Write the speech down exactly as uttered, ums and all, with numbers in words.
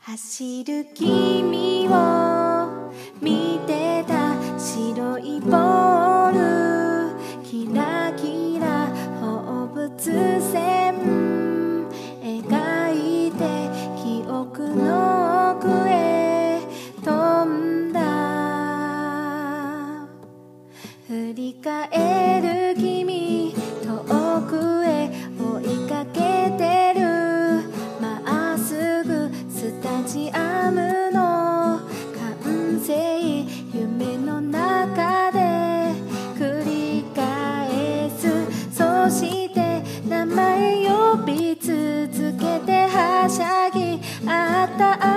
走る君を見てた白いボールキラキラ放物線描いて記憶の奥へ飛んだ振り返る君遠くへ追いかけてるまっすぐスタジアムの完成夢の中で繰り返すそして名前呼び続けてはしゃぎあった